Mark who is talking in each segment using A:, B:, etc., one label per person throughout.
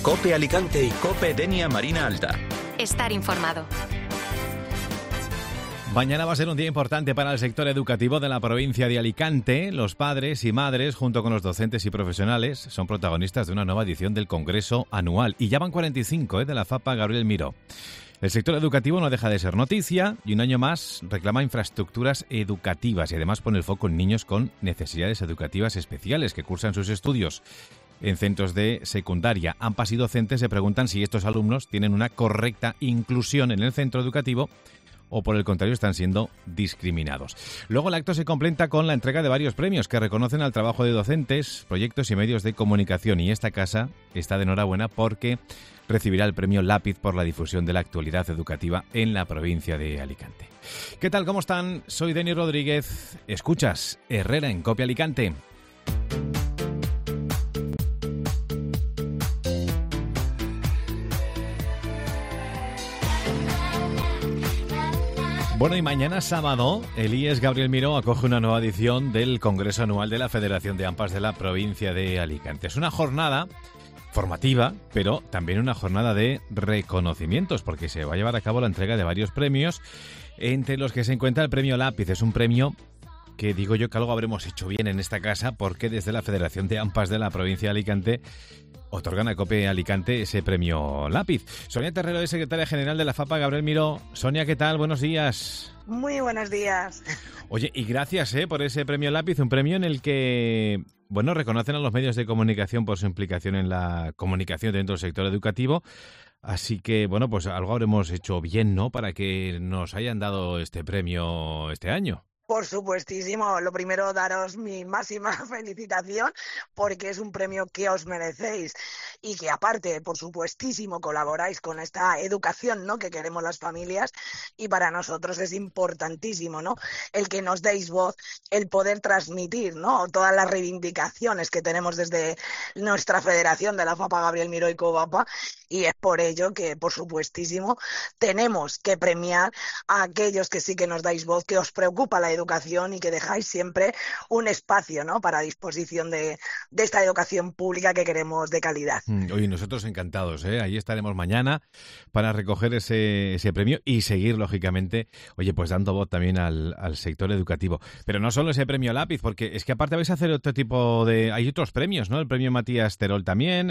A: COPE Alicante y COPE Denia Marina Alta.
B: Estar informado.
C: Mañana va a ser un día importante para el sector educativo de la provincia de Alicante. Los padres y madres, junto con los docentes y profesionales, son protagonistas de una nueva edición del Congreso Anual. Y ya van 45 de la FAPA Gabriel Miró. El sector educativo no deja de ser noticia y un año más reclama infraestructuras educativas y además pone el foco en niños con necesidades educativas especiales que cursan sus estudios en centros de secundaria. AMPAs y docentes se preguntan si estos alumnos tienen una correcta inclusión en el centro educativo o por el contrario están siendo discriminados. Luego el acto se completa con la entrega de varios premios que reconocen al trabajo de docentes, proyectos y medios de comunicación, y esta casa está de enhorabuena porque recibirá el premio Lápiz por la difusión de la actualidad educativa en la provincia de Alicante. ¿Qué tal? ¿Cómo están? Soy Denis Rodríguez. Escuchas Herrera en COPE Alicante. Bueno, y mañana sábado, el IES Gabriel Miró acoge una nueva edición del Congreso Anual de la Federación de AMPAs de la provincia de Alicante. Es una jornada formativa, pero también una jornada de reconocimientos, porque se va a llevar a cabo la entrega de varios premios, entre los que se encuentra el premio Lápiz. Es un premio que digo yo que algo habremos hecho bien en esta casa, porque desde la Federación de AMPAs de la provincia de Alicante otorgan a COPE Alicante ese premio Lápiz. Sonia Terrero es secretaria general de la FAPA Gabriel Miró. Sonia, ¿qué tal? Buenos días.
D: Muy buenos días.
C: Oye, y gracias por ese premio Lápiz, un premio en el que, bueno, reconocen a los medios de comunicación por su implicación en la comunicación dentro del sector educativo. Así que, bueno, pues algo habremos hecho bien, ¿no?, para que nos hayan dado este premio este año.
D: Por supuestísimo. Lo primero, daros mi máxima felicitación porque es un premio que os merecéis y que aparte, por supuestísimo, colaboráis con esta educación, ¿no?, que queremos las familias, y para nosotros es importantísimo, ¿no?, el que nos deis voz, el poder transmitir, ¿no?, todas las reivindicaciones que tenemos desde nuestra federación de la FAPA Gabriel Miró y COVAPA, y es por ello que, por supuestísimo, tenemos que premiar a aquellos que sí que nos dais voz, que os preocupa la educación y que dejáis siempre un espacio, ¿no?, para disposición de esta educación pública que queremos de calidad.
C: Oye, nosotros encantados, ahí estaremos mañana para recoger ese premio y seguir, lógicamente, oye, pues dando voz también al sector educativo. Pero no solo ese premio Lápiz, porque es que aparte vais a hacer otro tipo de... Hay otros premios, ¿no? El premio Matías Terol también.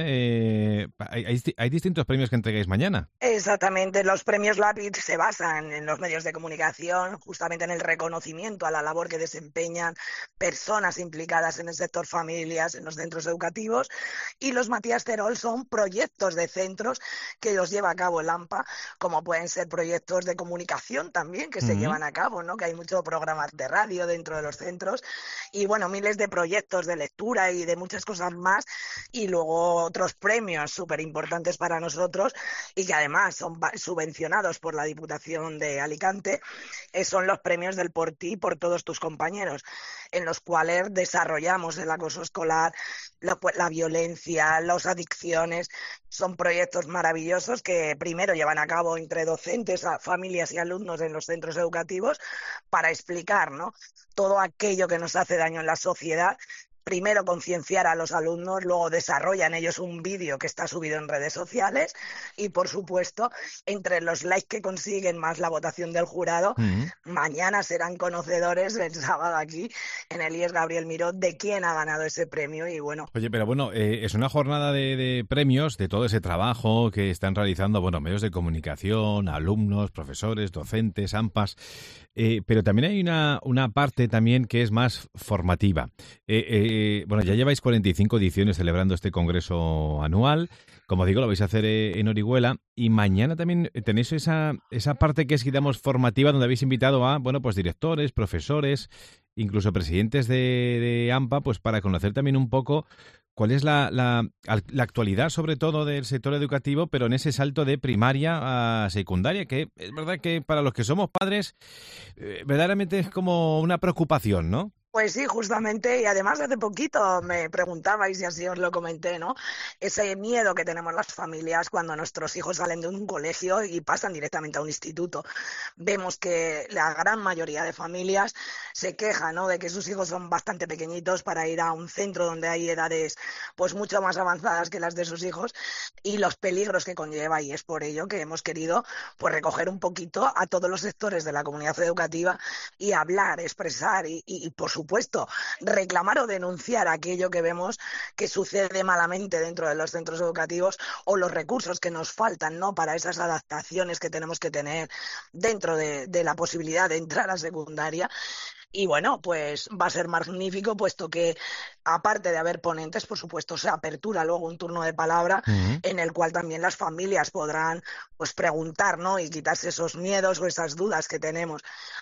C: Hay distintos premios que entregáis mañana.
D: Exactamente, los premios Lápiz se basan en los medios de comunicación, justamente en el reconocimiento a la labor que desempeñan personas implicadas en el sector familias, en los centros educativos, y los Matías Terol son proyectos de centros que los lleva a cabo el AMPA, como pueden ser proyectos de comunicación también que se llevan a cabo, ¿no?, que hay muchos programas de radio dentro de los centros y, bueno, miles de proyectos de lectura y de muchas cosas más, y luego otros premios súper importantes para nosotros y que además son subvencionados por la Diputación de Alicante, son los premios del Por Ti, por todos tus compañeros, en los cuales desarrollamos el acoso escolar, la violencia, las adicciones. Son proyectos maravillosos que primero llevan a cabo entre docentes, familias y alumnos en los centros educativos para explicar, ¿no?, todo aquello que nos hace daño en la sociedad. Primero concienciar a los alumnos, luego desarrollan ellos un vídeo que está subido en redes sociales y, por supuesto, entre los likes que consiguen más la votación del jurado, mañana serán conocedores el sábado aquí en el IES Gabriel Miró de quién ha ganado ese premio. Y bueno.
C: Oye, pero bueno, es una jornada de premios de todo ese trabajo que están realizando, bueno, medios de comunicación, alumnos, profesores, docentes, AMPAs, pero también hay una parte también que es más formativa. Bueno, ya lleváis 45 ediciones celebrando este congreso anual. Como digo, lo vais a hacer en Orihuela y mañana también tenéis esa parte que es, digamos, formativa, donde habéis invitado a, bueno, pues directores, profesores, incluso presidentes de AMPA, pues para conocer también un poco cuál es la actualidad, sobre todo, del sector educativo, pero en ese salto de primaria a secundaria, que es verdad que para los que somos padres, verdaderamente es como una preocupación, ¿no?
D: Pues sí, justamente, y además hace poquito me preguntabais, y así os lo comenté, ¿no?, ese miedo que tenemos las familias cuando nuestros hijos salen de un colegio y pasan directamente a un instituto. Vemos que la gran mayoría de familias se quejan, ¿no?, de que sus hijos son bastante pequeñitos para ir a un centro donde hay edades pues mucho más avanzadas que las de sus hijos, y los peligros que conlleva, y es por ello que hemos querido pues recoger un poquito a todos los sectores de la comunidad educativa y hablar, expresar y por supuesto reclamar o denunciar aquello que vemos que sucede malamente dentro de los centros educativos o los recursos que nos faltan, ¿no?, para esas adaptaciones que tenemos que tener dentro de la posibilidad de entrar a secundaria. Y bueno, pues va a ser magnífico, puesto que aparte de haber ponentes, por supuesto, se apertura luego un turno de palabra en el cual también las familias podrán pues preguntar, ¿no?, y quitarse esos miedos o esas dudas que tenemos.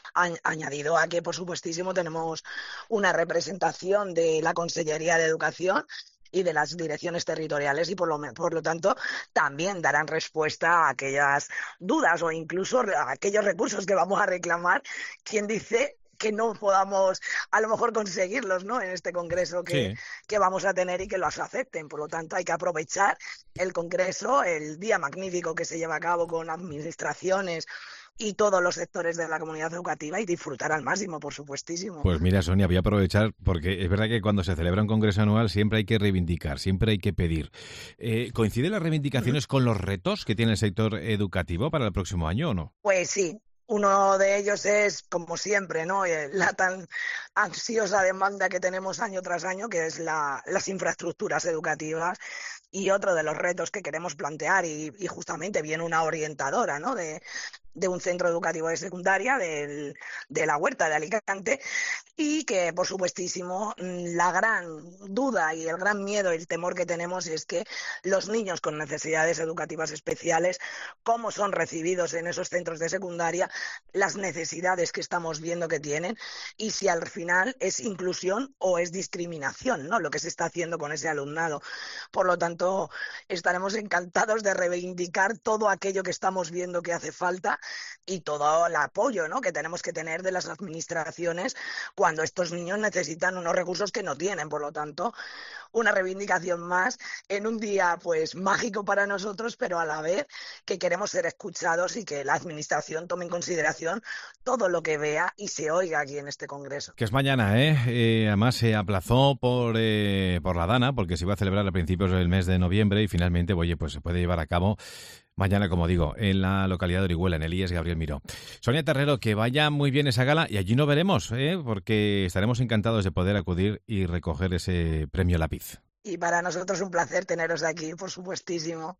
D: Añadido a que, por supuestísimo, tenemos una representación de la Consellería de Educación y de las direcciones territoriales y por lo tanto también darán respuesta a aquellas dudas o incluso a aquellos recursos que vamos a reclamar. ¿Quién dice que no podamos a lo mejor conseguirlos, ¿no?, en este congreso que vamos a tener y que los acepten? Por lo tanto, hay que aprovechar el congreso, el día magnífico que se lleva a cabo con administraciones y todos los sectores de la comunidad educativa y disfrutar al máximo, por supuestísimo.
C: Pues mira, Sonia, voy a aprovechar porque es verdad que cuando se celebra un congreso anual siempre hay que reivindicar, siempre hay que pedir. ¿Coinciden las reivindicaciones con los retos que tiene el sector educativo para el próximo año o no?
D: Pues sí. Uno de ellos es, como siempre, ¿no?, la tan ansiosa demanda que tenemos año tras año, que es las infraestructuras educativas, y otro de los retos que queremos plantear, y justamente viene una orientadora, ¿no?, de un centro educativo de secundaria de la Huerta de Alicante, y que, por supuestísimo, la gran duda y el gran miedo y el temor que tenemos es que los niños con necesidades educativas especiales, cómo son recibidos en esos centros de secundaria, las necesidades que estamos viendo que tienen, y si al final es inclusión o es discriminación, ¿no?, lo que se está haciendo con ese alumnado. Por lo tanto, estaremos encantados de reivindicar todo aquello que estamos viendo que hace falta y todo el apoyo, ¿no?, que tenemos que tener de las administraciones cuando estos niños necesitan unos recursos que no tienen. Por lo tanto, una reivindicación más en un día pues mágico para nosotros, pero a la vez que queremos ser escuchados y que la administración tome en consideración todo lo que vea y se oiga aquí en este congreso.
C: Que es mañana, además se aplazó por la Dana, porque se iba a celebrar a principios del mes de noviembre y finalmente, oye, pues se puede llevar a cabo mañana, como digo, en la localidad de Orihuela, en el IES Gabriel Miró. Sonia Terrero, que vaya muy bien esa gala y allí nos veremos, porque estaremos encantados de poder acudir y recoger ese premio Lápiz.
D: Y para nosotros un placer teneros aquí, por supuestísimo.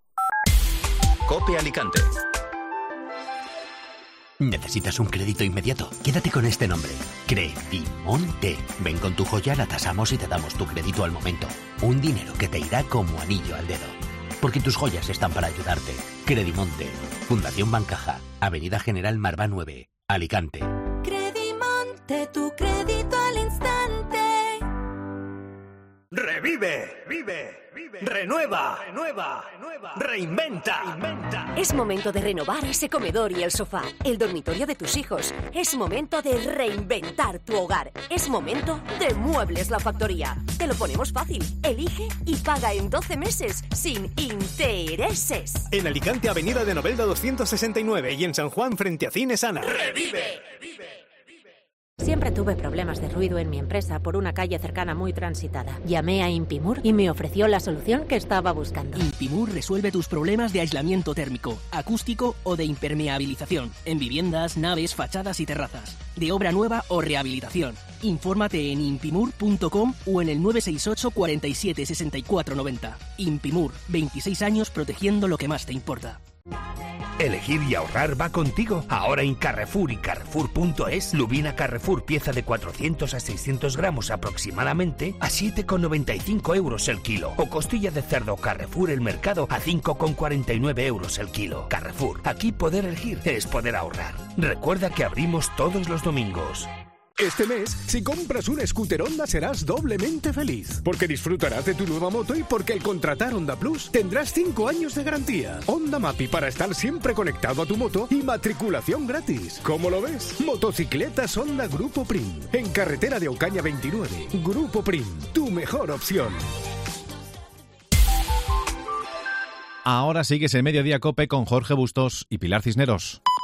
A: COPE Alicante.
B: ¿Necesitas un crédito inmediato? Quédate con este nombre. Credimonte. Ven con tu joya, la tasamos y te damos tu crédito al momento. Un dinero que te irá como anillo al dedo. Porque tus joyas están para ayudarte. Credimonte. Fundación Bancaja. Avenida General Marvá 9. Alicante.
E: Credimonte, tu crédito al instante.
F: Revive, renueva, reinventa.
G: Es momento de renovar ese comedor y el sofá, el dormitorio de tus hijos. Es momento de reinventar tu hogar. Es momento de Muebles La Factoría. Te lo ponemos fácil. Elige y paga en 12 meses sin intereses.
F: En Alicante, Avenida de Novelda 269 y en San Juan, frente a Cine Sana. ¡Revive!
H: Siempre tuve problemas de ruido en mi empresa por una calle cercana muy transitada. Llamé a Impimur y me ofreció la solución que estaba buscando.
I: Impimur resuelve tus problemas de aislamiento térmico, acústico o de impermeabilización en viviendas, naves, fachadas y terrazas, de obra nueva o rehabilitación. Infórmate en impimur.com o en el 968 47 64 90. Impimur, 26 años protegiendo lo que más te importa.
J: Elegir y ahorrar va contigo. Ahora en Carrefour y Carrefour.es, lubina Carrefour pieza de 400 a 600 gramos aproximadamente a 7,95 euros el kilo. O costilla de cerdo Carrefour el mercado a 5,49 euros el kilo. Carrefour, aquí poder elegir es poder ahorrar. Recuerda que abrimos todos los domingos.
K: Este mes, si compras un scooter Honda serás doblemente feliz, porque disfrutarás de tu nueva moto y porque al contratar Honda Plus tendrás 5 años de garantía. Honda Mapi para estar siempre conectado a tu moto y matriculación gratis. ¿Cómo lo ves? Motocicletas Honda Grupo Prim. En carretera de Ocaña 29. Grupo Prim, tu mejor opción.
C: Ahora sigues el Mediodía COPE con Jorge Bustos y Pilar Cisneros.